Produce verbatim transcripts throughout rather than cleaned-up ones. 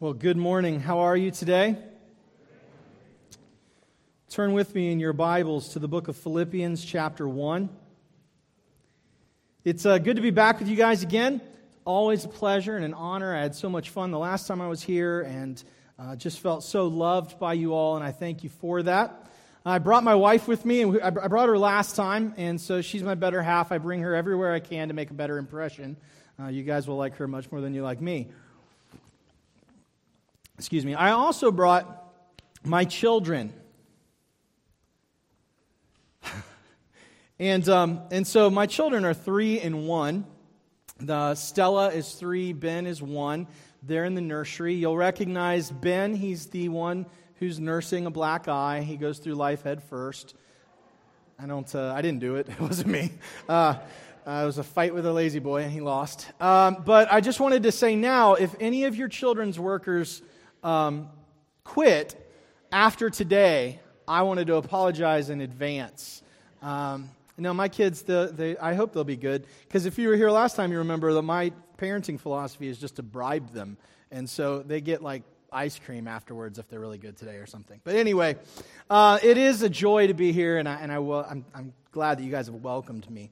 Well, good morning. How are you today? Turn with me in your Bibles to the book of Philippians chapter one. It's uh, good to be back with you guys again. Always a pleasure and an honor. I had so much fun the last time I was here and uh, just felt so loved by you all, and I thank you for that. I brought my wife with me, and I brought her last time, and so she's my better half. I bring her everywhere I can to make a better impression. Uh, you guys will like her much more than you like me. Excuse me. I also brought my children. and um, and so my children are three and one. The Stella is three, Ben is one. They're in the nursery. You'll recognize Ben. He's the one who's nursing a black eye. He goes through life head first. I don't. Uh, I didn't do it. It wasn't me. Uh, uh, it was a fight with a lazy boy, and he lost. Um, but I just wanted to say now, if any of your children's workers Um, quit after today, I wanted to apologize in advance. Um, no, my kids, the, they, I hope they'll be good, because if you were here last time, you remember that my parenting philosophy is just to bribe them, and so they get like ice cream afterwards if they're really good today or something. But anyway, uh, it is a joy to be here, and I, and I will, I'm, I'm glad that you guys have welcomed me.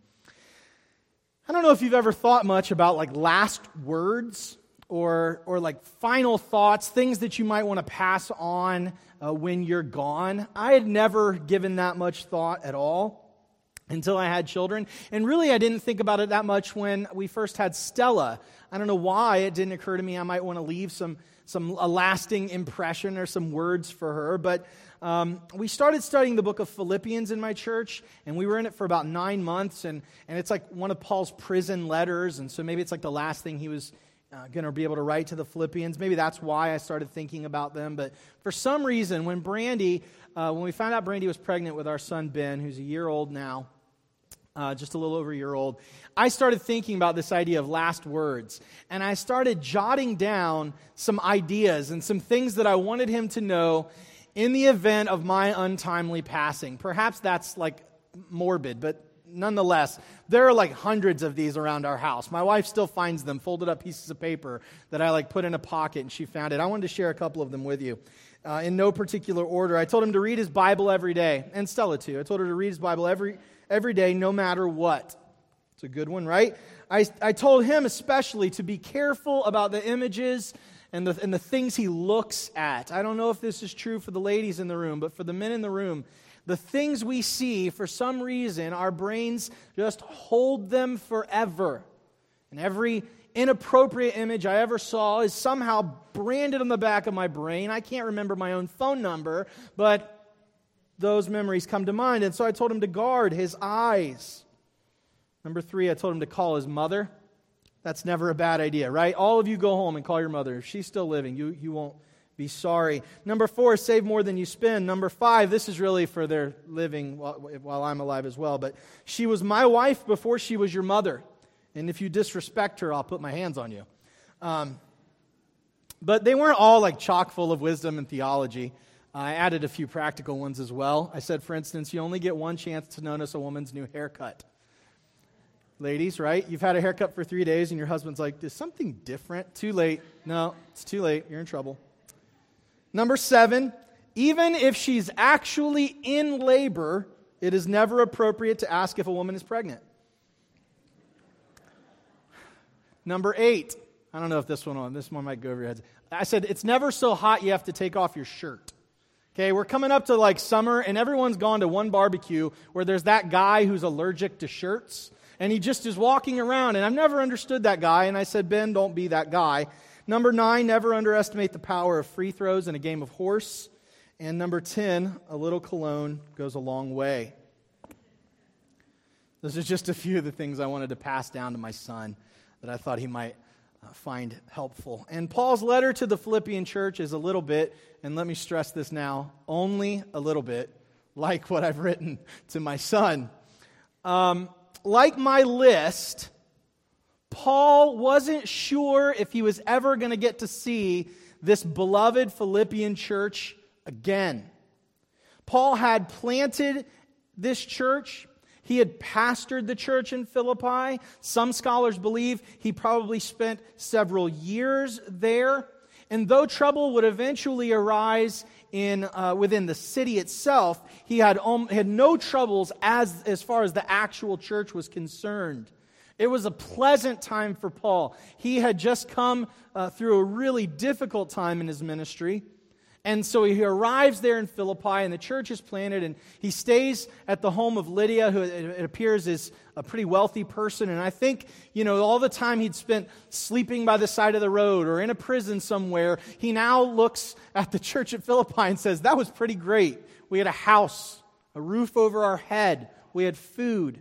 I don't know if you've ever thought much about like last words, or or like final thoughts, things that you might want to pass on uh, when you're gone. I had never given that much thought at all until I had children. And really, I didn't think about it that much when we first had Stella. I don't know why it didn't occur to me I might want to leave some, some a lasting impression or some words for her. But um, we started studying the book of Philippians in my church, and we were in it for about nine months. And, and it's like one of Paul's prison letters, and so maybe it's like the last thing he was Uh, going to be able to write to the Philippians. Maybe that's why I started thinking about them. But for some reason, when Brandy, uh, when we found out Brandy was pregnant with our son Ben, who's a year old now, uh, just a little over a year old, I started thinking about this idea of last words. And I started jotting down some ideas and some things that I wanted him to know in the event of my untimely passing. Perhaps that's like morbid, but nonetheless, there are like hundreds of these around our house. My wife still finds them, folded up pieces of paper that I like put in a pocket, and she found it. I wanted to share a couple of them with you. Uh, in no particular order. I told him to read his Bible every day, and Stella too. I told her to read his Bible every every day, no matter what. It's a good one, right? I, I told him especially to be careful about the images and the, and the things he looks at. I don't know if this is true for the ladies in the room, but for the men in the room, the things we see, for some reason, our brains just hold them forever. And every inappropriate image I ever saw is somehow branded on the back of my brain. I can't remember my own phone number, but those memories come to mind. And so I told him to guard his eyes. Number three, I told him to call his mother. That's never a bad idea, right? All of you go home and call your mother. If she's still living, you, you won't be sorry. Number four, save more than you spend. Number five, this is really for their living while, while I'm alive as well, but she was my wife before she was your mother. And if you disrespect her, I'll put my hands on you. Um, but they weren't all like chock full of wisdom and theology. I added a few practical ones as well. I said, for instance, you only get one chance to notice a woman's new haircut. Ladies, right? You've had a haircut for three days and your husband's like, is something different? Too late. No, it's too late. You're in trouble. Number seven, even if she's actually in labor, it is never appropriate to ask if a woman is pregnant. Number eight, I don't know if this one on this one might go over your heads. I said it's never so hot you have to take off your shirt. Okay, we're coming up to like summer, and everyone's gone to one barbecue where there's that guy who's allergic to shirts, and he just is walking around, and I've never understood that guy, and I said, Ben, don't be that guy. Number nine, never underestimate the power of free throws in a game of horse. And number ten, a little cologne goes a long way. Those are just a few of the things I wanted to pass down to my son that I thought he might uh, find helpful. And Paul's letter to the Philippian church is a little bit, and let me stress this now, only a little bit, like what I've written to my son. Um, like my list, Paul wasn't sure if he was ever going to get to see this beloved Philippian church again. Paul had planted this church. He had pastored the church in Philippi. Some scholars believe he probably spent several years there. And though trouble would eventually arise in uh, within the city itself, he had um, had no troubles as as far as the actual church was concerned. It was a pleasant time for Paul. He had just come uh, through a really difficult time in his ministry. And so he arrives there in Philippi, and the church is planted, and he stays at the home of Lydia, who it appears is a pretty wealthy person. And I think, you know, all the time he'd spent sleeping by the side of the road or in a prison somewhere, he now looks at the church at Philippi and says, that was pretty great. We had a house, a roof over our head, we had food.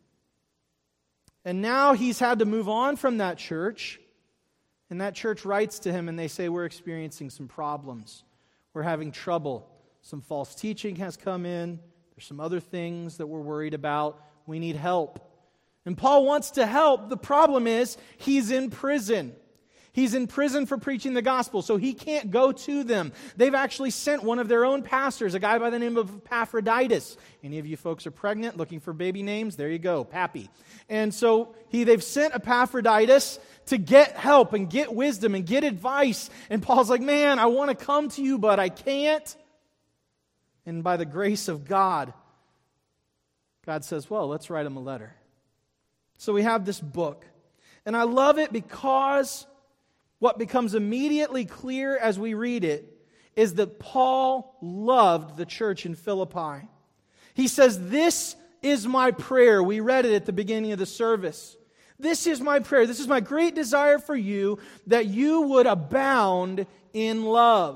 And now he's had to move on from that church, and that church writes to him, and they say, we're experiencing some problems. We're having trouble. Some false teaching has come in. There's some other things that we're worried about. We need help. And Paul wants to help. The problem is he's in prison. He's in prison for preaching the gospel, so he can't go to them. They've actually sent one of their own pastors, a guy by the name of Epaphroditus. Any of you folks are pregnant, looking for baby names? There you go, Pappy. And so he, they've sent Epaphroditus to get help and get wisdom and get advice. And Paul's like, man, I want to come to you, but I can't. And by the grace of God, God says, well, let's write him a letter. So we have this book. And I love it because what becomes immediately clear as we read it is that Paul loved the church in Philippi. He says, this is my prayer. We read it at the beginning of the service. This is my prayer. This is my great desire for you, that you would abound in love.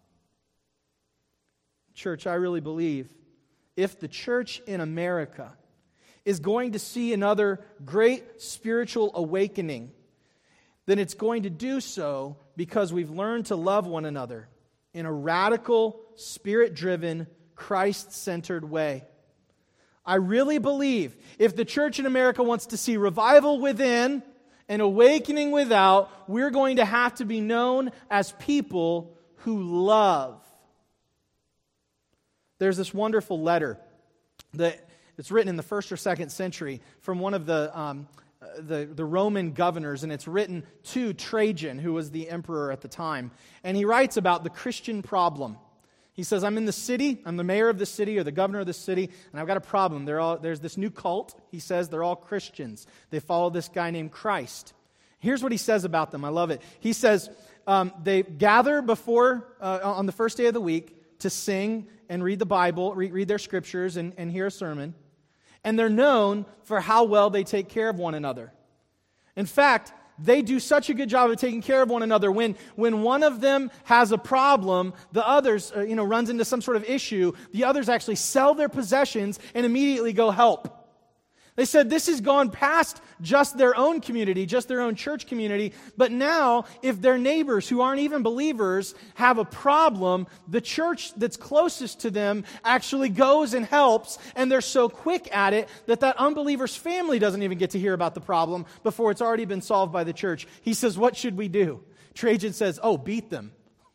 Church, I really believe if the church in America is going to see another great spiritual awakening, then it's going to do so because we've learned to love one another in a radical, spirit-driven, Christ-centered way. I really believe if the church in America wants to see revival within and awakening without, we're going to have to be known as people who love. There's this wonderful letter that it's written in the first or second century from one of the um, the, the Roman governors, and it's written to Trajan, who was the emperor at the time. And he writes about the Christian problem. He says, I'm in the city, I'm the mayor of the city or the governor of the city, and I've got a problem. They're all, there's this new cult. He says they're all Christians. They follow this guy named Christ. Here's what he says about them. I love it. He says um, they gather before, uh, on the first day of the week, to sing and read the Bible, read, read their scriptures and, and hear a sermon. And they're known for how well they take care of one another. In fact, they do such a good job of taking care of one another. When, when one of them has a problem, the others, uh, you know, runs into some sort of issue, the others actually sell their possessions and immediately go help. They said this has gone past just their own community, just their own church community. But now, if their neighbors who aren't even believers have a problem, the church that's closest to them actually goes and helps. And they're so quick at it that that unbeliever's family doesn't even get to hear about the problem before it's already been solved by the church. He says, what should we do? Trajan says, oh, beat them.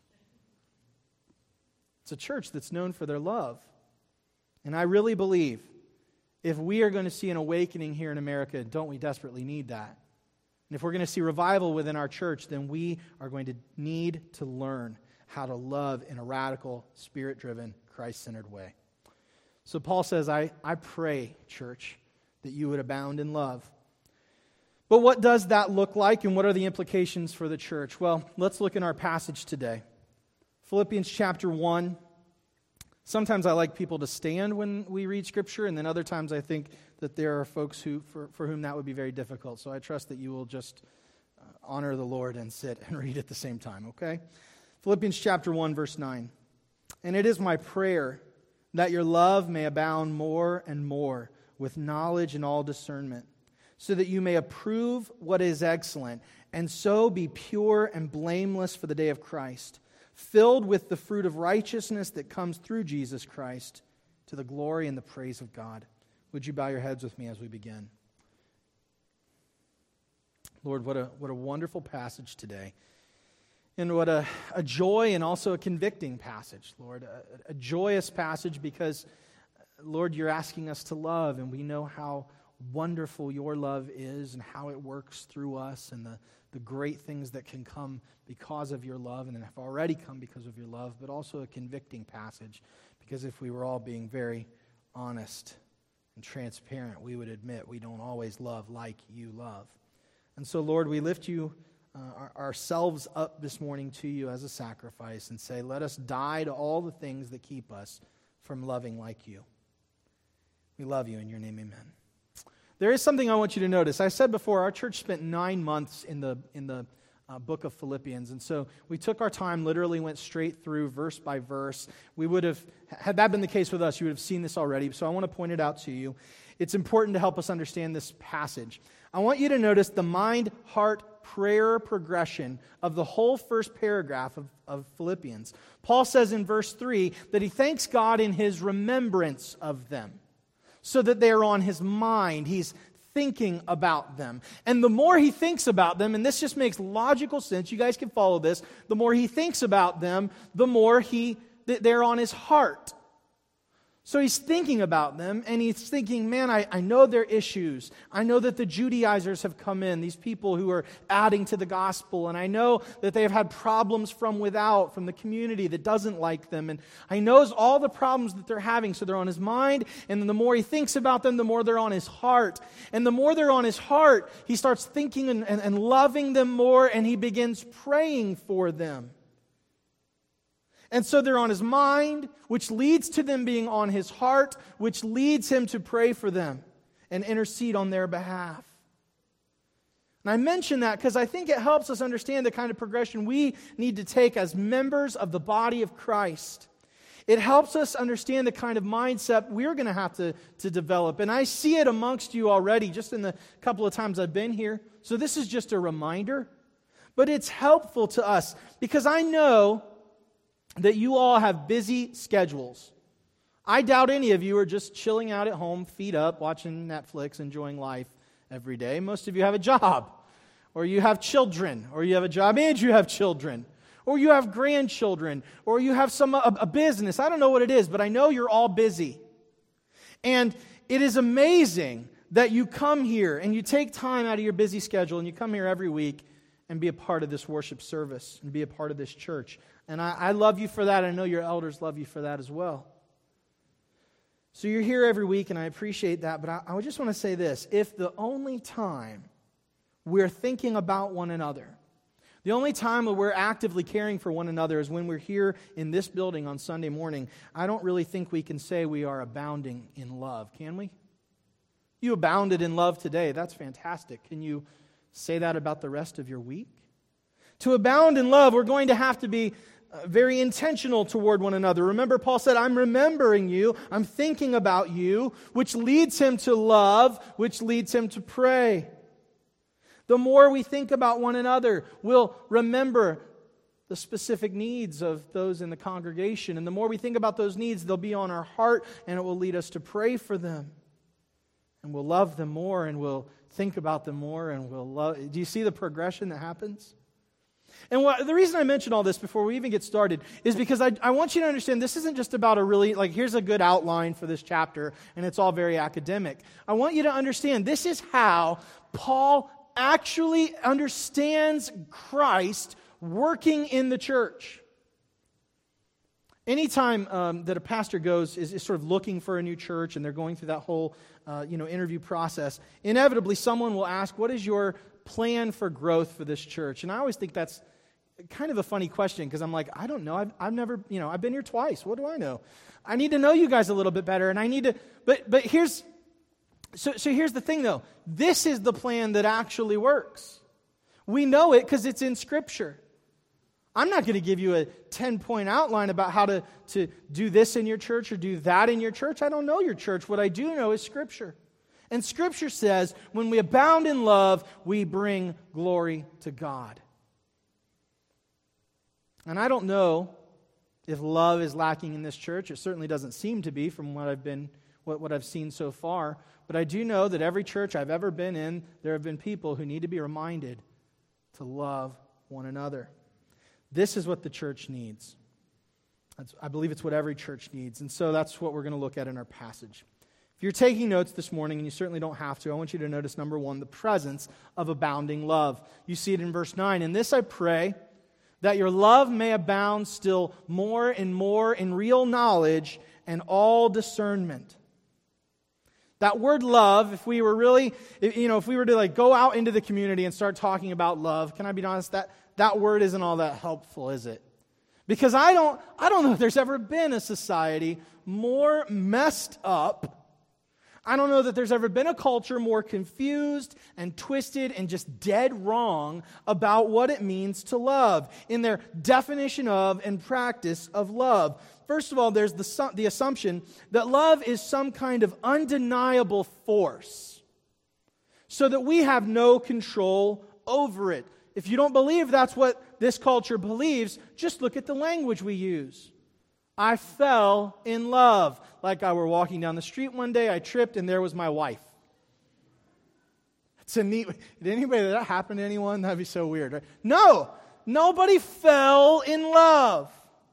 It's a church that's known for their love. And I really believe if we are going to see an awakening here in America, don't we desperately need that? And if we're going to see revival within our church, then we are going to need to learn how to love in a radical, spirit-driven, Christ-centered way. So Paul says, I, I pray, church, that you would abound in love. But what does that look like, and what are the implications for the church? Well, let's look in our passage today. Philippians chapter one. Sometimes I like people to stand when we read Scripture, and then other times I think that there are folks who, for, for whom that would be very difficult. So I trust that you will just uh, honor the Lord and sit and read at the same time, okay? Philippians chapter one, verse nine. And it is my prayer that your love may abound more and more with knowledge and all discernment, so that you may approve what is excellent, and so be pure and blameless for the day of Christ, filled with the fruit of righteousness that comes through Jesus Christ, to the glory and the praise of God. Would you bow your heads with me as we begin? Lord, what a what a wonderful passage today. And what a, a joy and also a convicting passage, Lord. A, a joyous passage because, Lord, you're asking us to love, and we know how wonderful your love is and how it works through us and the, the great things that can come because of your love and have already come because of your love, but also a convicting passage, because if we were all being very honest and transparent, we would admit we don't always love like you love. And so, Lord, we lift you uh, our, ourselves up this morning to you as a sacrifice and say, let us die to all the things that keep us from loving like you. We love you. In your name, amen. There is something I want you to notice. I said before, our church spent nine months in the in the uh, book of Philippians. And so we took our time, literally went straight through verse by verse. We would have, had that been the case with us, you would have seen this already. So I want to point it out to you. It's important to help us understand this passage. I want you to notice the mind, heart, prayer progression of the whole first paragraph of, of Philippians. Paul says in verse three that he thanks God in his remembrance of them, so that they are on his mind. He's thinking about them. And the more he thinks about them, and this just makes logical sense, you guys can follow this, the more he thinks about them, the more he they're on his heart. So he's thinking about them, and he's thinking, man, I, I know their issues. I know that the Judaizers have come in, these people who are adding to the gospel, and I know that they have had problems from without, from the community that doesn't like them, and I knows all the problems that they're having, so they're on his mind, and then the more he thinks about them, the more they're on his heart. And the more they're on his heart, he starts thinking and, and, and loving them more, and he begins praying for them. And so they're on his mind, which leads to them being on his heart, which leads him to pray for them and intercede on their behalf. And I mention that because I think it helps us understand the kind of progression we need to take as members of the body of Christ. It helps us understand the kind of mindset we're going to have to, to develop. And I see it amongst you already, just in the couple of times I've been here. So this is just a reminder. But it's helpful to us because I know that you all have busy schedules. I doubt any of you are just chilling out at home, feet up, watching Netflix, enjoying life every day. Most of you have a job, or you have children, or you have a job and you have children, or you have grandchildren, or you have some a, a business. I don't know what it is, but I know you're all busy. And it is amazing that you come here and you take time out of your busy schedule and you come here every week and be a part of this worship service and be a part of this church. And I, I love you for that. I know your elders love you for that as well. So you're here every week, and I appreciate that. But I, I just want to say this. If the only time we're thinking about one another, the only time that we're actively caring for one another is when we're here in this building on Sunday morning, I don't really think we can say we are abounding in love, can we? You abounded in love today. That's fantastic. Can you say that about the rest of your week? To abound in love, we're going to have to be uh, very intentional toward one another. Remember, Paul said, I'm remembering you, I'm thinking about you, which leads him to love, which leads him to pray. The more we think about one another, we'll remember the specific needs of those in the congregation. And the more we think about those needs, they'll be on our heart, and it will lead us to pray for them. And we'll love them more, and we'll think about them more, and we'll love. Do you see the progression that happens? And what, the reason I mention all this before we even get started is because I, I want you to understand this isn't just about a really, like, here's a good outline for this chapter, and it's all very academic. I want you to understand this is how Paul actually understands Christ working in the church. Anytime um, that a pastor goes, is, is sort of looking for a new church, and they're going through that whole uh, you know, interview process, inevitably someone will ask, what is your plan for growth for this church? And I always think that's kind of a funny question, because I'm like, I don't know. I've, I've never, you know, I've been here twice. What do I know? I need to know you guys a little bit better, and I need to, but but here's, so, so here's the thing though. This is the plan that actually works. We know it because it's in Scripture. I'm not going to give you a ten-point outline about how to, to do this in your church or do that in your church. I don't know your church. What I do know is Scripture. And Scripture says, when we abound in love, we bring glory to God. And I don't know if love is lacking in this church. It certainly doesn't seem to be from what I've been, what, what I've seen so far. But I do know that every church I've ever been in, there have been people who need to be reminded to love one another. This is what the church needs. That's, I believe it's what every church needs. And so that's what we're going to look at in our passage. If you're taking notes this morning, and you certainly don't have to, I want you to notice, number one, the presence of abounding love. You see it in verse nine. "In this I pray, that your love may abound still more and more in real knowledge and all discernment." That word love, if we were really, you know, if we were to like go out into the community and start talking about love, can I be honest, that, that word isn't all that helpful, is it? Because I don't, I don't know if there's ever been a society more messed up. I don't know that there's ever been a culture more confused and twisted and just dead wrong about what it means to love in their definition of and practice of love. First of all, there's the, the assumption that love is some kind of undeniable force, so that we have no control over it. If you don't believe that's what this culture believes, just look at the language we use. I fell in love. Like I were walking down the street one day, I tripped, and there was my wife. It's a neat... Did anybody, did that happen to anyone? That'd be so weird, right? No! Nobody fell in love.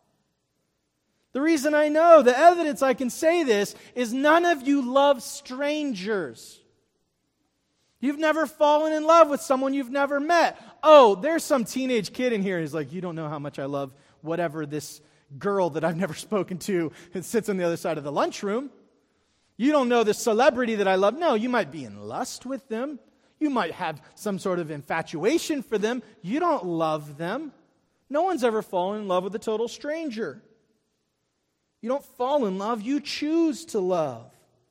The reason I know, the evidence I can say this, is none of you love strangers. You've never fallen in love with someone you've never met. Oh, there's some teenage kid in here who's like, you don't know how much I love whatever this girl that I've never spoken to that sits on the other side of the lunchroom. You don't know the celebrity that I love. No, you might be in lust with them. You might have some sort of infatuation for them. You don't love them. No one's ever fallen in love with a total stranger. You don't fall in love, you choose to love.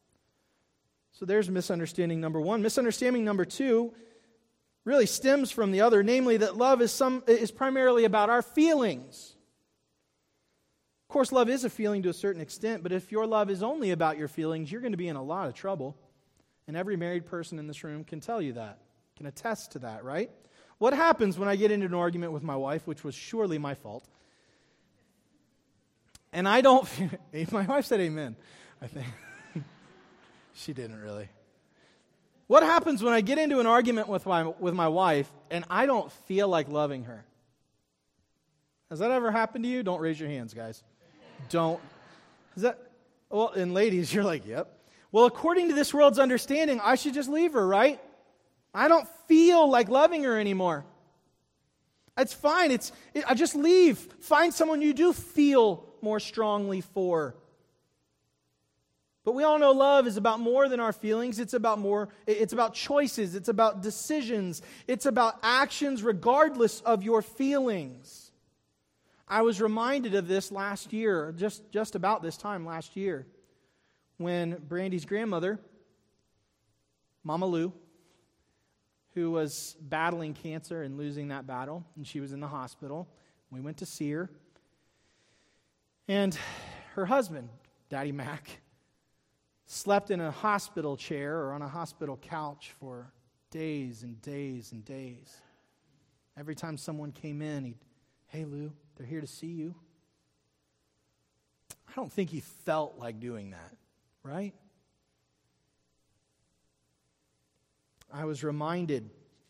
So there's misunderstanding number one. Misunderstanding number two really stems from the other, namely that love is some is primarily about our feelings. Of course, love is a feeling to a certain extent, but if your love is only about your feelings, you're going to be in a lot of trouble. And every married person in this room can tell you that, can attest to that, right? What happens when I get into an argument with my wife, which was surely my fault, and I don't... My wife said amen, I think. She didn't really. What happens when I get into an argument with my with my wife and I don't feel like loving her? Has that ever happened to you? Don't raise your hands, guys. Don't. Is that... Well, and ladies, you're like, yep. Well, according to this world's understanding, I should just leave her, right? I don't feel like loving her anymore. It's fine. It's it, I just leave. Find someone you do feel more strongly for. But we all know love is about more than our feelings. It's about more, it's about choices. It's about decisions. It's about actions regardless of your feelings. I was reminded of this last year, just, just about this time last year, when Brandy's grandmother, Mama Lou, who was battling cancer and losing that battle, and she was in the hospital. We went to see her. And her husband, Daddy Mac, slept in a hospital chair or on a hospital couch for days and days and days. Every time someone came in, he'd, "Hey, Lou, they're here to see you." I don't think he felt like doing that, right? I was reminded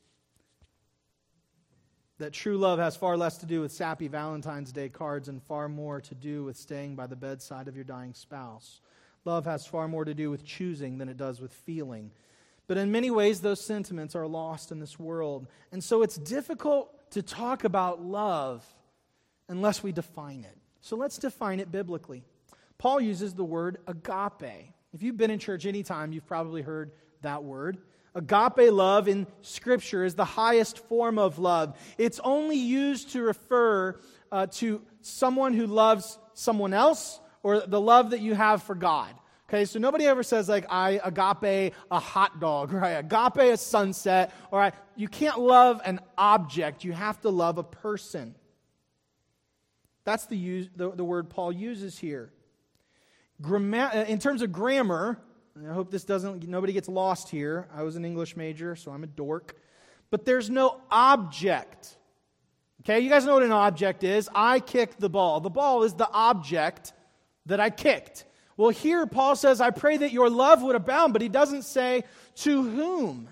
that true love has far less to do with sappy Valentine's Day cards and far more to do with staying by the bedside of your dying spouse. Love has far more to do with choosing than it does with feeling. But in many ways, those sentiments are lost in this world. And so it's difficult to talk about love unless we define it. So let's define it biblically. Paul uses the word agape. If you've been in church any time, you've probably heard that word. Agape love in Scripture is the highest form of love. It's only used to refer uh, to someone who loves someone else or the love that you have for God. Okay, so nobody ever says like, I agape a hot dog, or I agape a sunset, or I, you can't love an object. You have to love a person. That's the, use, the, the word Paul uses here. Gramma- in terms of grammar, and I hope this doesn't, nobody gets lost here. I was an English major, so I'm a dork. But there's no object. Okay, you guys know what an object is. I kicked the ball. The ball is the object that I kicked. Well, here Paul says, I pray that your love would abound, but he doesn't say to whom.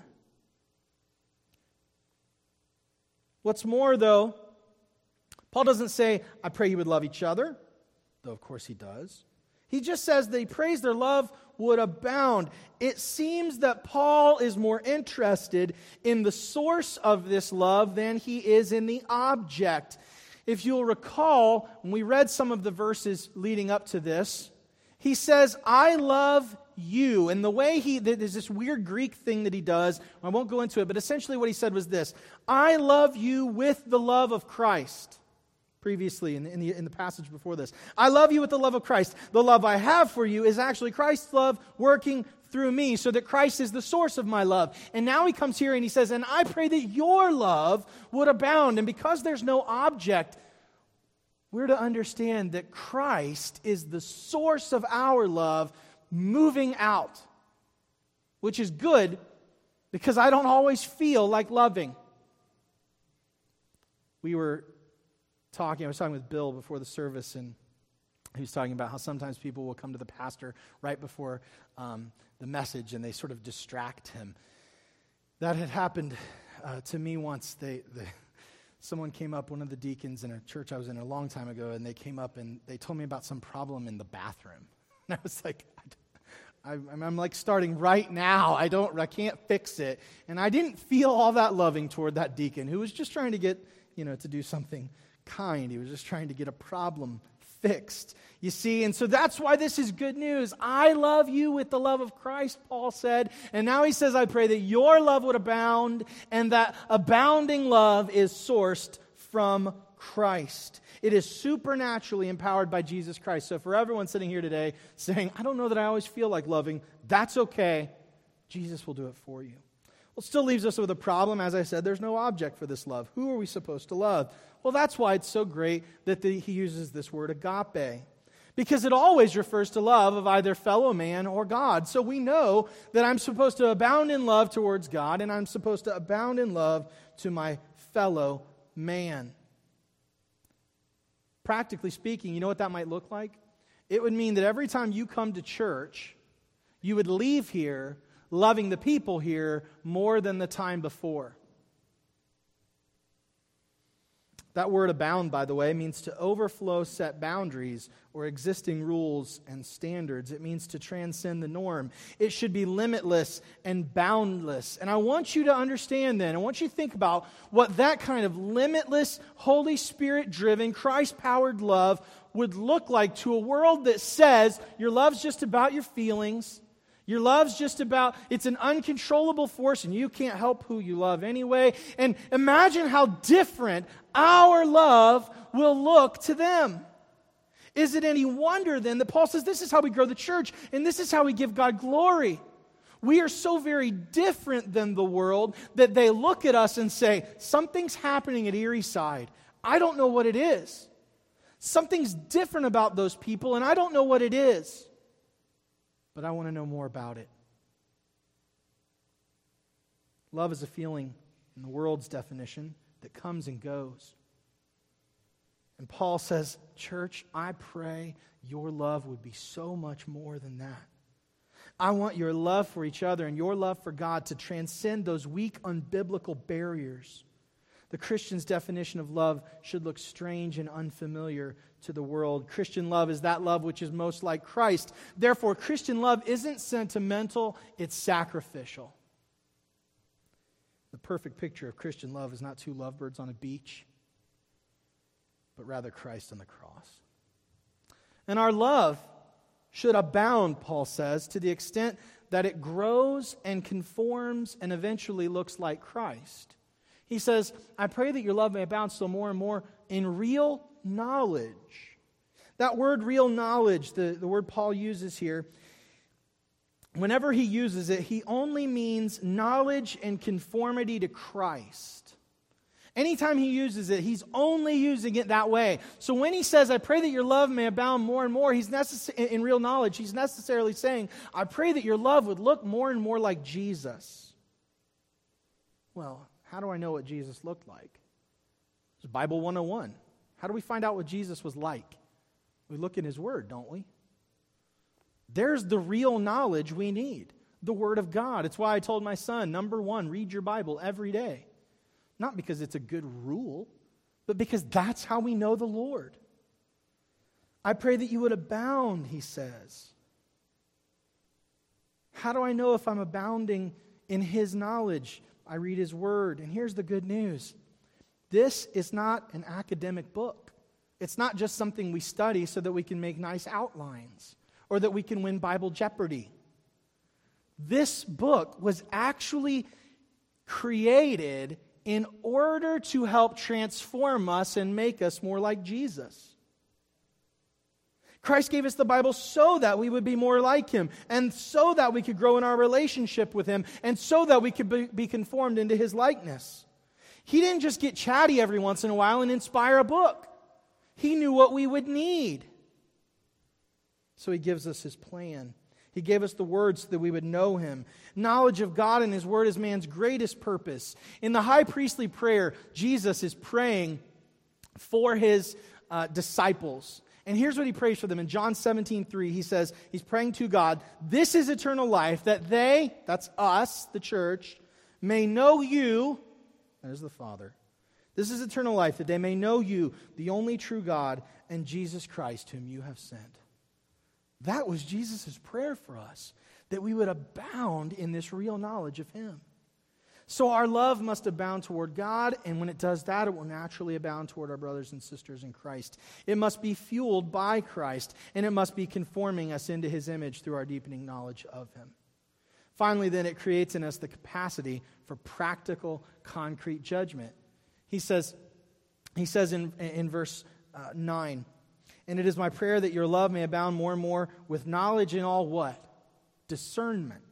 What's more, though, Paul doesn't say, I pray you would love each other, though of course he does. He just says that he prays their love would abound. It seems that Paul is more interested in the source of this love than he is in the object. If you'll recall, when we read some of the verses leading up to this, he says, I love you. And the way he, there's this weird Greek thing that he does. I won't go into it, but essentially what he said was this: I love you with the love of Christ. Previously, in the, in the, in the passage before this. I love you with the love of Christ. The love I have for you is actually Christ's love working through me, so that Christ is the source of my love. And now he comes here and he says, and I pray that your love would abound. And because there's no object, we're to understand that Christ is the source of our love moving out, which is good because I don't always feel like loving. We were talking, I was talking with Bill before the service, and he was talking about how sometimes people will come to the pastor right before um, the message and they sort of distract him. That had happened uh, to me once. They, they, someone came up, one of the deacons in a church I was in a long time ago, and they came up and they told me about some problem in the bathroom. And I was like, I, I, I'm like starting right now. I don't, I can't fix it. And I didn't feel all that loving toward that deacon who was just trying to get, you know, to do something kind. He was just trying to get a problem fixed. You see, and so that's why this is good news. I love you with the love of Christ, Paul said. And now he says, I pray that your love would abound, and that abounding love is sourced from Christ. It is supernaturally empowered by Jesus Christ. So for everyone sitting here today saying, I don't know that I always feel like loving, that's okay. Jesus will do it for you. Well, it still leaves us with a problem. As I said, there's no object for this love. Who are we supposed to love? Well, that's why it's so great that the, he uses this word agape, because it always refers to love of either fellow man or God. So we know that I'm supposed to abound in love towards God, and I'm supposed to abound in love to my fellow man. Practically speaking, you know what that might look like? It would mean that every time you come to church, you would leave here loving the people here more than the time before. That word abound, by the way, means to overflow set boundaries or existing rules and standards. It means to transcend the norm. It should be limitless and boundless. And I want you to understand then, I want you to think about what that kind of limitless, Holy Spirit-driven, Christ-powered love would look like to a world that says your love's just about your feelings. Your love's just about, it's an uncontrollable force, and you can't help who you love anyway. And imagine how different our love will look to them. Is it any wonder then that Paul says this is how we grow the church, and this is how we give God glory? We are so very different than the world that they look at us and say, something's happening at Erie Side. I don't know what it is. Something's different about those people, and I don't know what it is. But I want to know more about it. Love is a feeling, in the world's definition, that comes and goes. And Paul says, church, I pray your love would be so much more than that. I want your love for each other and your love for God to transcend those weak, unbiblical barriers. The Christian's definition of love should look strange and unfamiliar to the world. Christian love is that love which is most like Christ. Therefore, Christian love isn't sentimental, it's sacrificial. The perfect picture of Christian love is not two lovebirds on a beach, but rather Christ on the cross. And our love should abound, Paul says, to the extent that it grows and conforms and eventually looks like Christ. He says, I pray that your love may abound still more and more in real knowledge. That word real knowledge, the, the word Paul uses here, whenever he uses it, he only means knowledge and conformity to Christ. Anytime he uses it, he's only using it that way. So when he says, I pray that your love may abound more and more, he's necess- in real knowledge, he's necessarily saying, I pray that your love would look more and more like Jesus. Well, how do I know what Jesus looked like? It's Bible one oh one. How do we find out what Jesus was like? We look in his word, don't we? There's the real knowledge we need. The word of God. It's why I told my son, number one, read your Bible every day. Not because it's a good rule, but because that's how we know the Lord. I pray that you would abound, he says. How do I know if I'm abounding in his knowledge? I read his word. And here's the good news. This is not an academic book. It's not just something we study so that we can make nice outlines or that we can win Bible Jeopardy. This book was actually created in order to help transform us and make us more like Jesus. Christ gave us the Bible so that we would be more like him, and so that we could grow in our relationship with him, and so that we could be, be conformed into his likeness. He didn't just get chatty every once in a while and inspire a book. He knew what we would need. So he gives us his plan. He gave us the words so that we would know him. Knowledge of God and his word is man's greatest purpose. In the high priestly prayer, Jesus is praying for his uh, disciples. And here's what he prays for them. In John seventeen three, he says, he's praying to God, this is eternal life, that they, that's us, the church, may know you, that is the Father. This is eternal life, that they may know you, the only true God, and Jesus Christ, whom you have sent. That was Jesus' prayer for us, that we would abound in this real knowledge of him. So our love must abound toward God, and when it does that, it will naturally abound toward our brothers and sisters in Christ. It must be fueled by Christ, and it must be conforming us into his image through our deepening knowledge of him. Finally, then, it creates in us the capacity for practical, concrete judgment. He says, he says in, in verse uh, nine, and it is my prayer that your love may abound more and more with knowledge in all what? Discernment.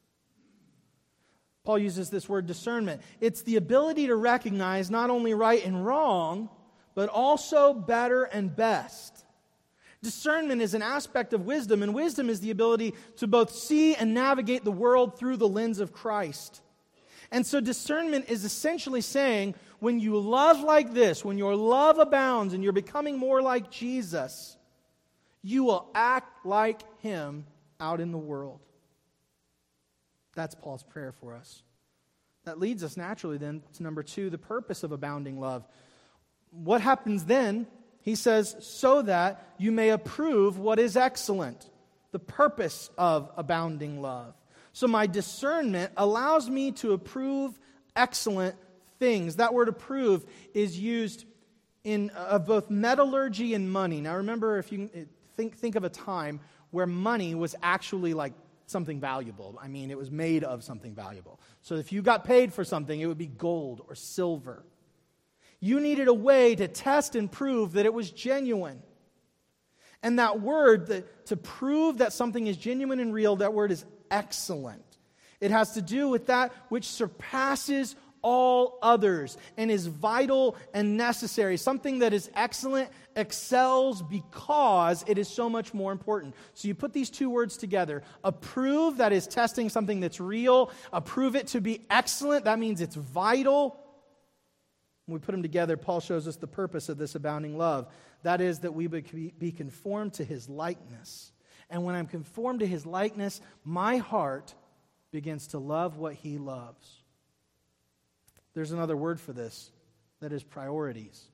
Paul uses this word discernment. It's the ability to recognize not only right and wrong, but also better and best. Discernment is an aspect of wisdom, and wisdom is the ability to both see and navigate the world through the lens of Christ. And so discernment is essentially saying, when you love like this, when your love abounds and you're becoming more like Jesus, you will act like him out in the world. That's Paul's prayer for us. That leads us naturally then to number two, the purpose of abounding love. What happens then? He says, so that you may approve what is excellent. The purpose of abounding love. So my discernment allows me to approve excellent things. That word approve is used in uh, both metallurgy and money. Now remember, if you think, think of a time where money was actually like something valuable. I mean, it was made of something valuable. So if you got paid for something, it would be gold or silver. You needed a way to test and prove that it was genuine. And that word, the, to prove that something is genuine and real, that word is excellent. It has to do with that which surpasses all others and is vital and necessary. Something that is excellent excels because it is so much more important. So you put these two words together. Approve, that is testing something that's real. Approve it to be excellent, that means it's vital. When we put them together, Paul shows us the purpose of this abounding love. That is that we would be conformed to his likeness. And when I'm conformed to his likeness, my heart begins to love what he loves. There's another word for this, that is priorities.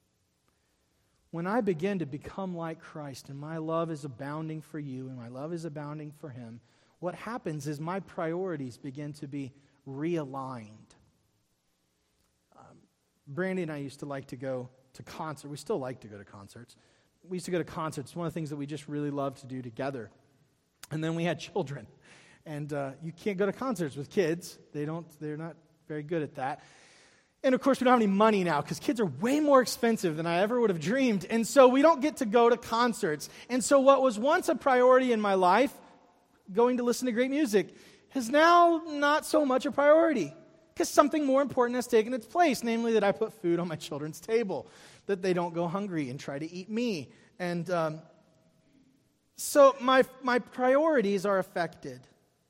When I begin to become like Christ and my love is abounding for you and my love is abounding for him, what happens is my priorities begin to be realigned. Um, Brandy and I used to like to go to concerts. We still like to go to concerts. We used to go to concerts. It's one of the things that we just really love to do together. And then we had children. And uh, you can't go to concerts with kids. They don't, they're not very good at that. And of course, we don't have any money now because kids are way more expensive than I ever would have dreamed. And so we don't get to go to concerts. And so what was once a priority in my life, going to listen to great music, is now not so much a priority because something more important has taken its place, namely that I put food on my children's table, that they don't go hungry and try to eat me. And um, so my my priorities are affected.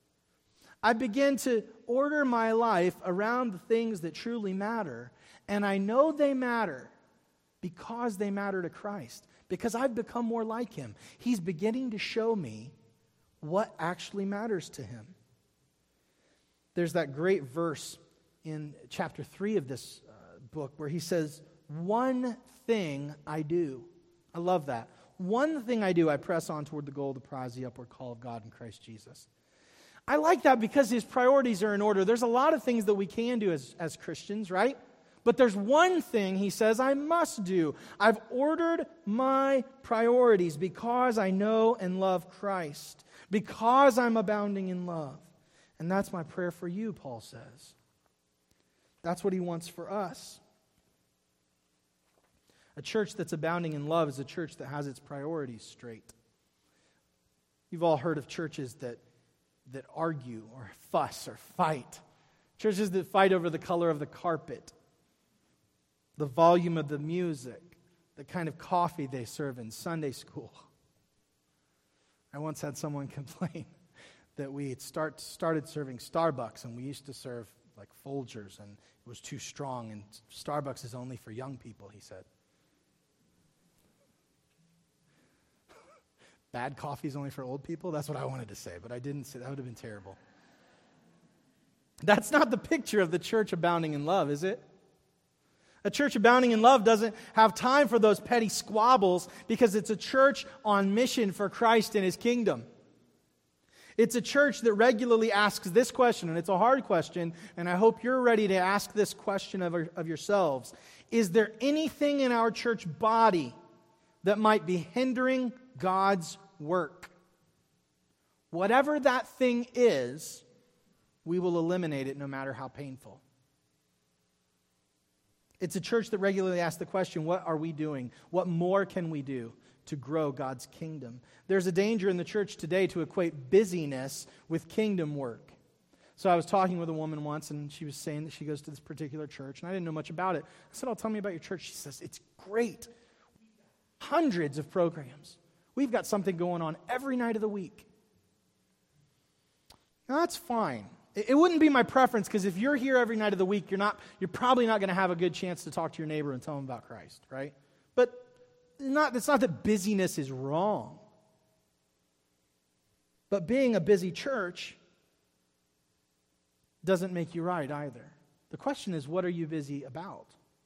I begin to order my life around the things that truly matter, and I know they matter because they matter to Christ, because I've become more like him. He's beginning to show me what actually matters to him. There's that great verse in chapter three of this uh, book where he says, one thing I do. I love that. one thing I do, I press on toward the goal to prize the upward call of God in Christ Jesus. I like that because his priorities are in order. There's a lot of things that we can do as, as Christians, right? But there's one thing he says I must do. I've ordered my priorities because I know and love Christ, because I'm abounding in love. And that's my prayer for you, Paul says. That's what he wants for us. A church that's abounding in love is a church that has its priorities straight. You've all heard of churches that, that argue or fuss or fight. Churches that fight over the color of the carpet, the volume of the music, the kind of coffee they serve in Sunday school. I once had someone complain that we had start, started serving Starbucks, and we used to serve like Folgers, and it was too strong, and Starbucks is only for young people, he said. Bad coffee is only for old people? That's what I wanted to say, but I didn't say. That would have been terrible. That's not the picture of the church abounding in love, is it? A church abounding in love doesn't have time for those petty squabbles because it's a church on mission for Christ and his kingdom. It's a church that regularly asks this question, and it's a hard question, and I hope you're ready to ask this question of, of yourselves. Is there anything in our church body that might be hindering God's work? Whatever that thing is, we will eliminate it no matter how painful. It's a church that regularly asks the question, what are we doing? What more can we do to grow God's kingdom? There's a danger in the church today to equate busyness with kingdom work. So I was talking with a woman once, and she was saying that she goes to this particular church, and I didn't know much about it. I said, "Oh, tell me about your church." She says, "It's great. Hundreds of programs. We've got something going on every night of the week." Now, that's fine. It wouldn't be my preference, because if you're here every night of the week, you're not, you're probably not going to have a good chance to talk to your neighbor and tell them about Christ, right? But not, it's not that busyness is wrong. But being a busy church doesn't make you right either. The question is, what are you busy about?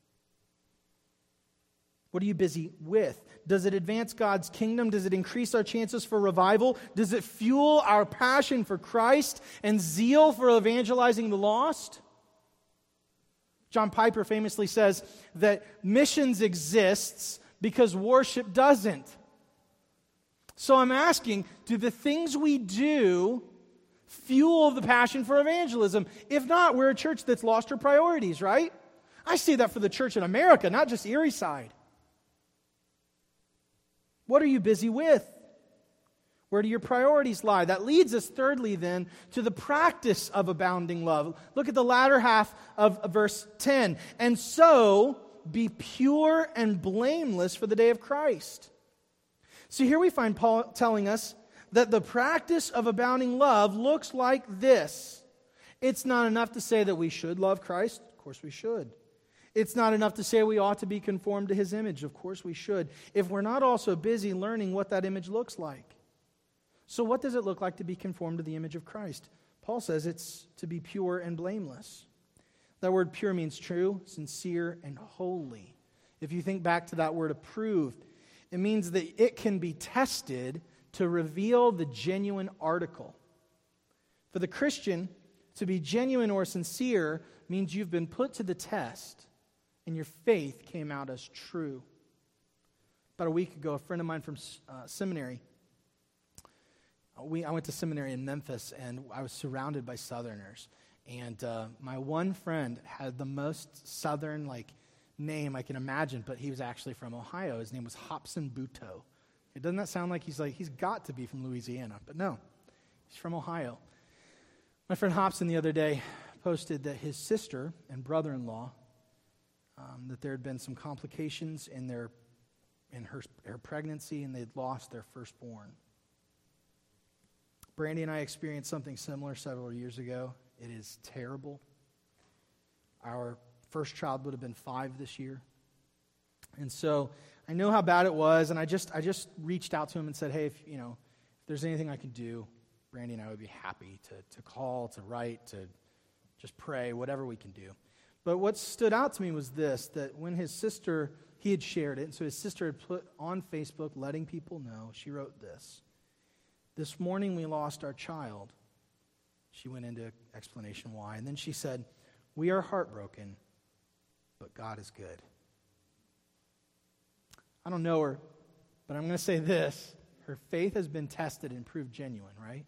What are you busy with? Does it advance God's kingdom? Does it increase our chances for revival? Does it fuel our passion for Christ and zeal for evangelizing the lost? John Piper famously says that missions exists because worship doesn't. So I'm asking, do the things we do fuel the passion for evangelism? If not, we're a church that's lost her priorities, right? I see that for the church in America, not just Erie Side. What are you busy with? Where do your priorities lie? That leads us, thirdly, then, to the practice of abounding love. Look at the latter half of verse ten. And so, be pure and blameless for the day of Christ. So here we find Paul telling us that the practice of abounding love looks like this. It's not enough to say that we should love Christ. Of course we should. It's not enough to say we ought to be conformed to his image. Of course we should. If we're not also busy learning what that image looks like. So what does it look like to be conformed to the image of Christ? Paul says it's to be pure and blameless. That word pure means true, sincere, and holy. If you think back to that word approved, it means that it can be tested to reveal the genuine article. For the Christian, to be genuine or sincere means you've been put to the test and your faith came out as true. About a week ago, a friend of mine from uh, seminary, we I went to seminary in Memphis, and I was surrounded by Southerners. And uh, my one friend had the most Southern like name I can imagine, but he was actually from Ohio. His name was Hobson Butoh. It doesn't that sound like he's like he's got to be from Louisiana, but no, he's from Ohio. My friend Hobson the other day posted that his sister and brother-in-law, um, that there had been some complications in their in her, her pregnancy, and they'd lost their firstborn. Brandy and I experienced something similar several years ago. It is terrible. Our first child would have been five this year. And so I know how bad it was, and I just I just reached out to him and said, hey, if you know, if there's anything I can do, Brandy and I would be happy to, to call, to write, to just pray, whatever we can do. But what stood out to me was this, that when his sister, he had shared it, and so his sister had put on Facebook letting people know, she wrote this: "This morning we lost our child." She went into explanation why, and then she said, "We are heartbroken, but God is good." I don't know her, but I'm going to say this. Her faith has been tested and proved genuine, right?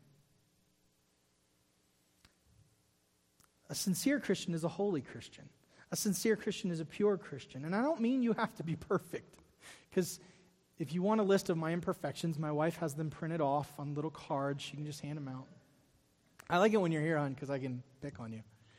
A sincere Christian is a holy Christian. A sincere Christian is a pure Christian. And I don't mean you have to be perfect. Because if you want a list of my imperfections, my wife has them printed off on little cards. She can just hand them out. I like it when you're here, hon, because I can pick on you.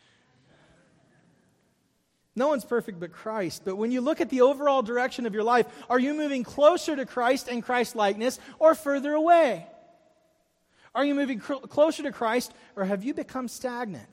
No one's perfect but Christ. But when you look at the overall direction of your life, are you moving closer to Christ and Christ-likeness or further away? Are you moving cr- closer to Christ, or have you become stagnant?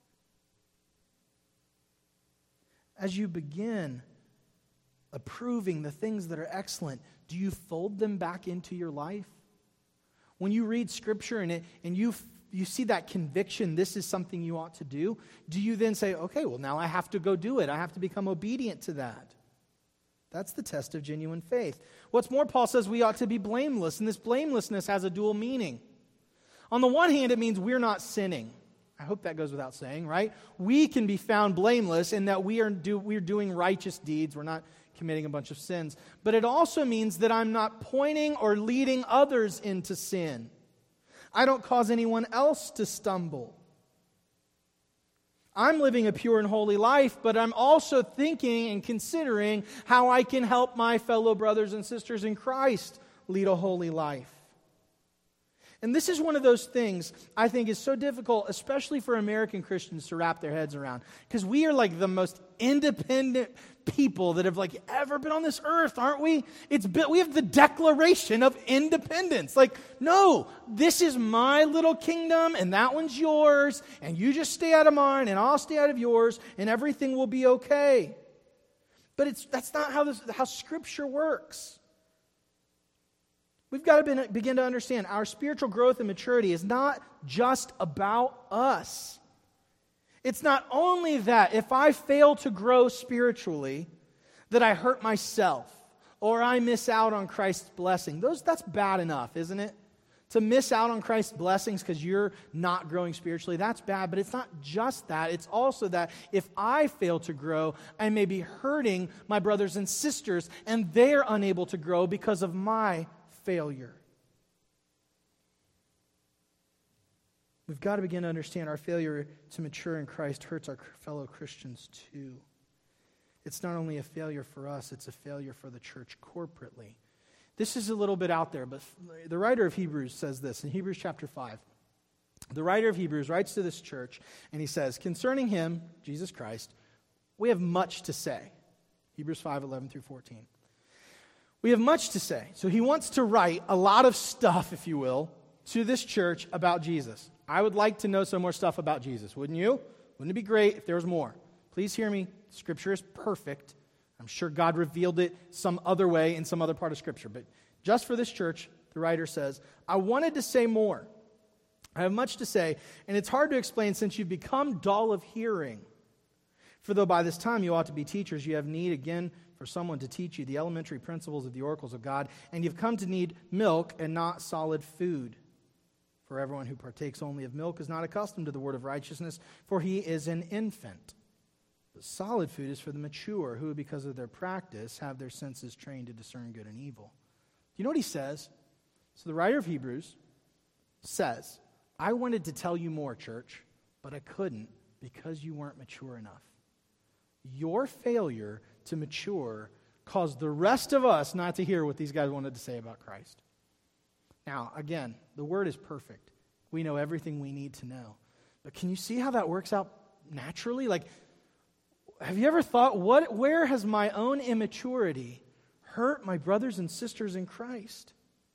As you begin approving the things that are excellent, do you fold them back into your life? When you read Scripture and it, and you you see that conviction, this is something you ought to do, do you then say, okay, well, now I have to go do it. I have to become obedient to that? That's the test of genuine faith. What's more, Paul says we ought to be blameless, and this blamelessness has a dual meaning. On the one hand, it means we're not sinning. I hope that goes without saying, right? We can be found blameless in that we are do, we're doing righteous deeds. We're not committing a bunch of sins. But it also means that I'm not pointing or leading others into sin. I don't cause anyone else to stumble. I'm living a pure and holy life, but I'm also thinking and considering how I can help my fellow brothers and sisters in Christ lead a holy life. And this is one of those things I think is so difficult, especially for American Christians to wrap their heads around. Because we are like the most independent people that have like ever been on this earth, aren't we? It's we have the Declaration of Independence. Like, no, this is my little kingdom and that one's yours, and you just stay out of mine and I'll stay out of yours and everything will be okay. But it's that's not how this how Scripture works. We've got to begin to understand our spiritual growth and maturity is not just about us. It's not only that if I fail to grow spiritually, that I hurt myself or I miss out on Christ's blessing. Those, that's bad enough, isn't it? To miss out on Christ's blessings because you're not growing spiritually, that's bad. But it's not just that. It's also that if I fail to grow, I may be hurting my brothers and sisters, and they're unable to grow because of my failure. We've got to begin to understand our failure to mature in Christ hurts our fellow Christians too. It's not only a failure for us, it's a failure for the church corporately. This is a little bit out there, but the writer of Hebrews says this in Hebrews chapter five. The writer of Hebrews writes to this church, and he says, concerning him, Jesus Christ, we have much to say. Hebrews five, eleven through fourteen. We have much to say. So he wants to write a lot of stuff, if you will, to this church about Jesus. I would like to know some more stuff about Jesus, wouldn't you? Wouldn't it be great if there was more? Please hear me. Scripture is perfect. I'm sure God revealed it some other way in some other part of Scripture. But just for this church, the writer says, I wanted to say more. I have much to say, and it's hard to explain since you've become dull of hearing. For though by this time you ought to be teachers, you have need again for someone to teach you the elementary principles of the oracles of God, and you've come to need milk and not solid food. For everyone who partakes only of milk is not accustomed to the word of righteousness, for he is an infant. But solid food is for the mature, who, because of their practice, have their senses trained to discern good and evil. Do you know what he says? So the writer of Hebrews says, I wanted to tell you more, church, but I couldn't because you weren't mature enough. Your failure to mature caused the rest of us not to hear what these guys wanted to say about Christ. Now, again, the word is perfect. We know everything we need to know. But can you see how that works out naturally? Like, have you ever thought, what, where has my own immaturity hurt my brothers and sisters in Christ?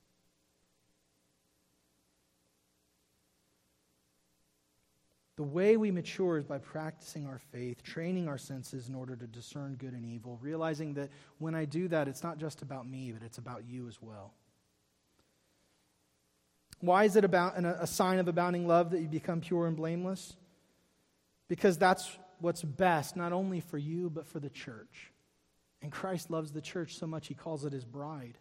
The way we mature is by practicing our faith, training our senses in order to discern good and evil, realizing that when I do that, it's not just about me, but it's about you as well. Why is it about a sign of abounding love that you become pure and blameless? Because that's what's best, not only for you, but for the church. And Christ loves the church so much, he calls it his bride.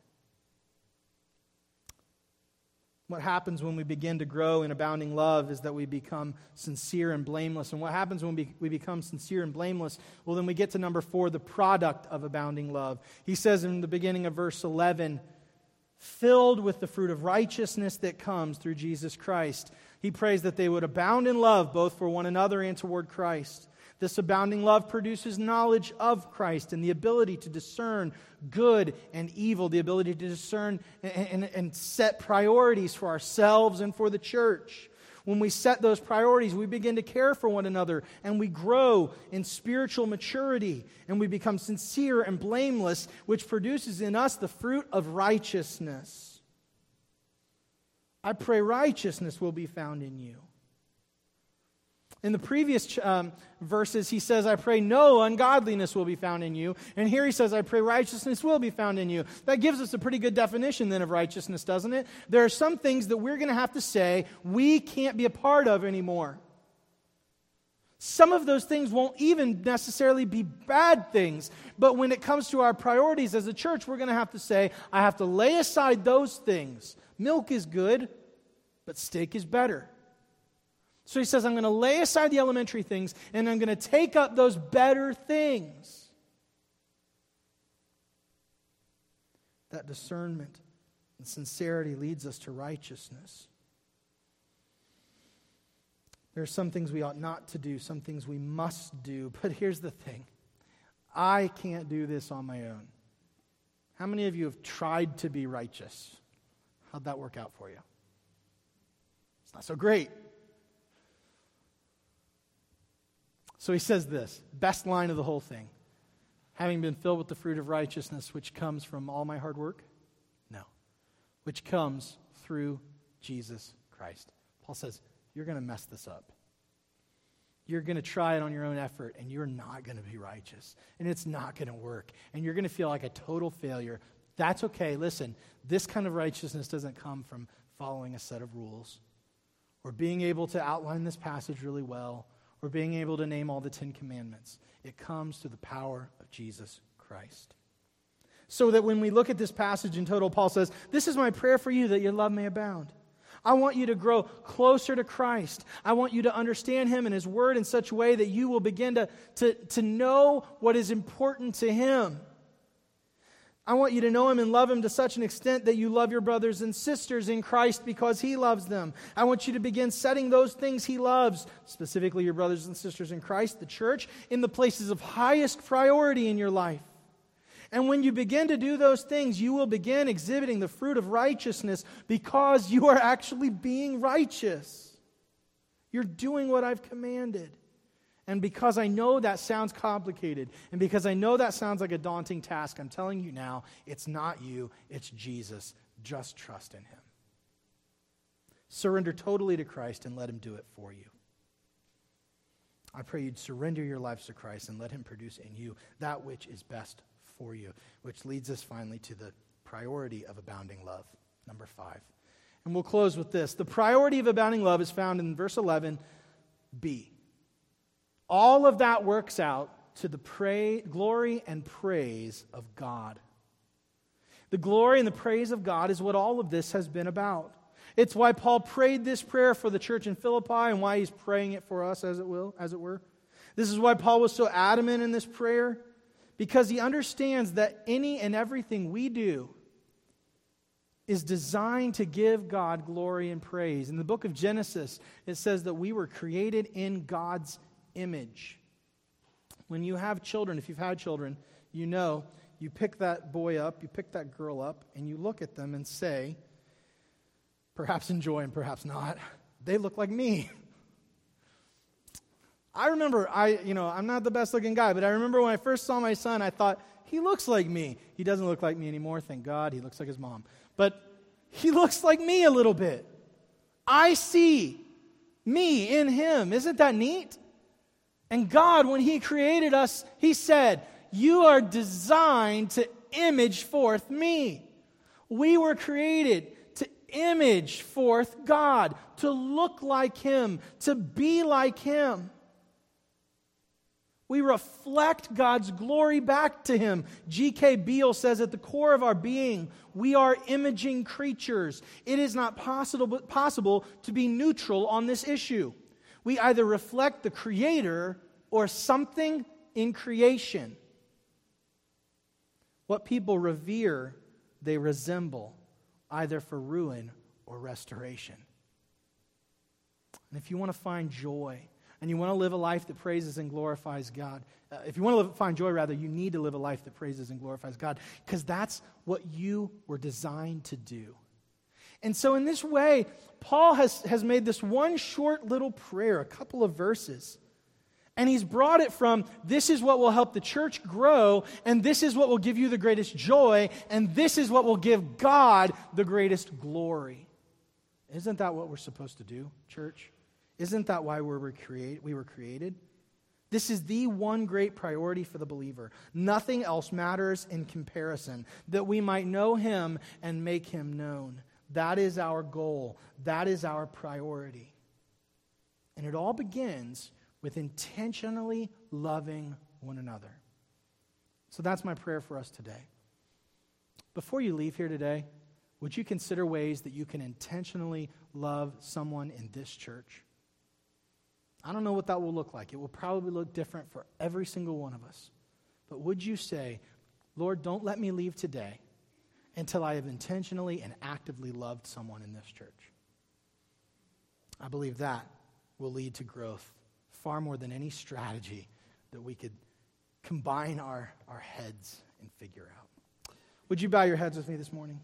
What happens when we begin to grow in abounding love is that we become sincere and blameless. And what happens when we, we become sincere and blameless? Well, then we get to number four, the product of abounding love. He says in the beginning of verse eleven, filled with the fruit of righteousness that comes through Jesus Christ. He prays that they would abound in love, both for one another and toward Christ. This abounding love produces knowledge of Christ and the ability to discern good and evil, the ability to discern and, and, and set priorities for ourselves and for the church. When we set those priorities, we begin to care for one another, and we grow in spiritual maturity, and we become sincere and blameless, which produces in us the fruit of righteousness. I pray righteousness will be found in you. In the previous um, verses, he says, I pray no ungodliness will be found in you. And here he says, I pray righteousness will be found in you. That gives us a pretty good definition then of righteousness, doesn't it? There are some things that we're going to have to say we can't be a part of anymore. Some of those things won't even necessarily be bad things. But when it comes to our priorities as a church, we're going to have to say, I have to lay aside those things. Milk is good, but steak is better. So he says, I'm going to lay aside the elementary things, and I'm going to take up those better things. That discernment and sincerity leads us to righteousness. There are some things we ought not to do, some things we must do. But here's the thing. I can't do this on my own. How many of you have tried to be righteous? How'd that work out for you? It's not so great. So he says this, best line of the whole thing. Having been filled with the fruit of righteousness, which comes from all my hard work? No. Which comes through Jesus Christ. Paul says, you're going to mess this up. You're going to try it on your own effort, and you're not going to be righteous. And it's not going to work. And you're going to feel like a total failure. That's okay. Listen, this kind of righteousness doesn't come from following a set of rules or being able to outline this passage really well, or being able to name all the Ten Commandments. It comes through the power of Jesus Christ. So that when we look at this passage in total, Paul says, this is my prayer for you, that your love may abound. I want you to grow closer to Christ. I want you to understand him and his word in such a way that you will begin to, to, to know what is important to him. I want you to know him and love him to such an extent that you love your brothers and sisters in Christ because he loves them. I want you to begin setting those things he loves, specifically your brothers and sisters in Christ, the church, in the places of highest priority in your life. And when you begin to do those things, you will begin exhibiting the fruit of righteousness because you are actually being righteous. You're doing what I've commanded. And because I know that sounds complicated, and because I know that sounds like a daunting task, I'm telling you now, it's not you, it's Jesus. Just trust in him. Surrender totally to Christ and let him do it for you. I pray you'd surrender your lives to Christ and let him produce in you that which is best for you, which leads us finally to the priority of abounding love, number five. And we'll close with this. The priority of abounding love is found in verse eleven b. All of that works out to the pray, glory and praise of God. The glory and the praise of God is what all of this has been about. It's why Paul prayed this prayer for the church in Philippi and why he's praying it for us, as it will, as it were. This is why Paul was so adamant in this prayer, because he understands that any and everything we do is designed to give God glory and praise. In the book of Genesis, it says that we were created in God's image. When you have children, if you've had children, you know, you pick that boy up, you pick that girl up, and you look at them and say, perhaps enjoy and perhaps not, they look like me. I remember, I, you know, I'm not the best looking guy, but I remember when I first saw my son, I thought, he looks like me. He doesn't look like me anymore, thank God. He looks like his mom. But he looks like me a little bit. I see me in him. Isn't that neat? And God, when he created us, he said, you are designed to image forth me. We were created to image forth God, to look like him, to be like him. We reflect God's glory back to him. G K Beale says at the core of our being, we are imaging creatures. It is not possible, possible to be neutral on this issue. We either reflect the Creator or something in creation. What people revere, they resemble, either for ruin or restoration. And if you want to find joy, and you want to live a life that praises and glorifies God, uh, if you want to live, find joy, rather, you need to live a life that praises and glorifies God, because that's what you were designed to do. And so in this way, Paul has, has made this one short little prayer, a couple of verses, and he's brought it from, this is what will help the church grow, and this is what will give you the greatest joy, and this is what will give God the greatest glory. Isn't that what we're supposed to do, church? Isn't that why we were, create, we were created? This is the one great priority for the believer. Nothing else matters in comparison, that we might know him and make him known. That is our goal. That is our priority. And it all begins with intentionally loving one another. So that's my prayer for us today. Before you leave here today, would you consider ways that you can intentionally love someone in this church? I don't know what that will look like. It will probably look different for every single one of us. But would you say, Lord, don't let me leave today until I have intentionally and actively loved someone in this church? I believe that will lead to growth far more than any strategy that we could combine our, our heads and figure out. Would you bow your heads with me this morning?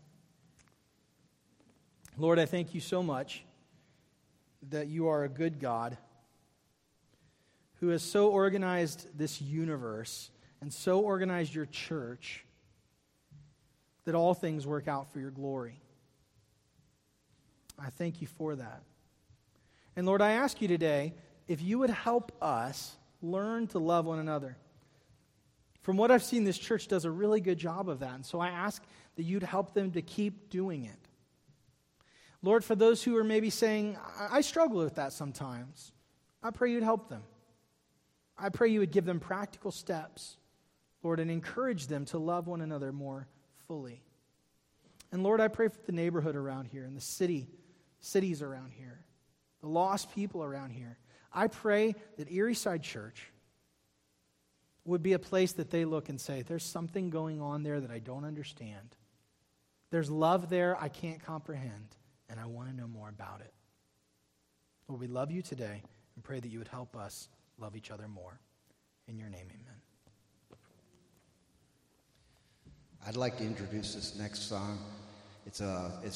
Lord, I thank you so much that you are a good God who has so organized this universe and so organized your church that all things work out for your glory. I thank you for that. And Lord, I ask you today, if you would help us learn to love one another. From what I've seen, this church does a really good job of that. And so I ask that you'd help them to keep doing it. Lord, for those who are maybe saying, I, I struggle with that sometimes, I pray you'd help them. I pray you would give them practical steps, Lord, and encourage them to love one another more fully. And Lord, I pray for the neighborhood around here and the city, cities around here, the lost people around here. I pray that Erie Side Church would be a place that they look and say, there's something going on there that I don't understand. There's love there I can't comprehend, and I want to know more about it. Lord, we love you today and pray that you would help us love each other more. In your name, amen. I'd like to introduce this next song. It's a it's